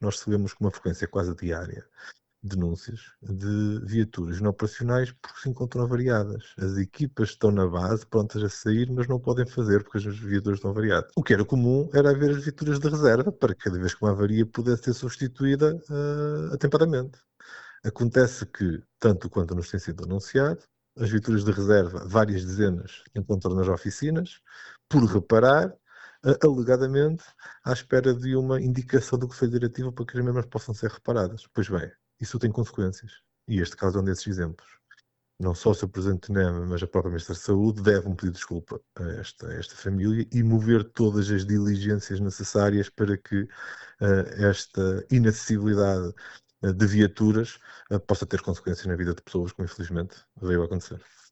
nós recebemos com uma frequência quase diária denúncias de viaturas não operacionais porque se encontram avariadas. As equipas estão na base, prontas a sair, mas não podem fazer porque as viaturas estão avariadas. O que era comum era haver as viaturas de reserva para que cada vez que uma avaria pudesse ser substituída atempadamente. Acontece que, tanto quanto nos tem sido anunciado, as viaturas de reserva, várias dezenas, encontram nas oficinas, por reparar, alegadamente, à espera de uma indicação do Conselho Diretivo para que as mesmas possam ser reparadas. Pois bem, isso tem consequências. E este caso é um desses exemplos. Não só o Sr. Presidente do NEMA, mas a própria Ministra da Saúde devem pedir desculpa a esta família e mover todas as diligências necessárias para que esta inacessibilidade de viaturas possa ter consequências na vida de pessoas, como infelizmente veio a acontecer.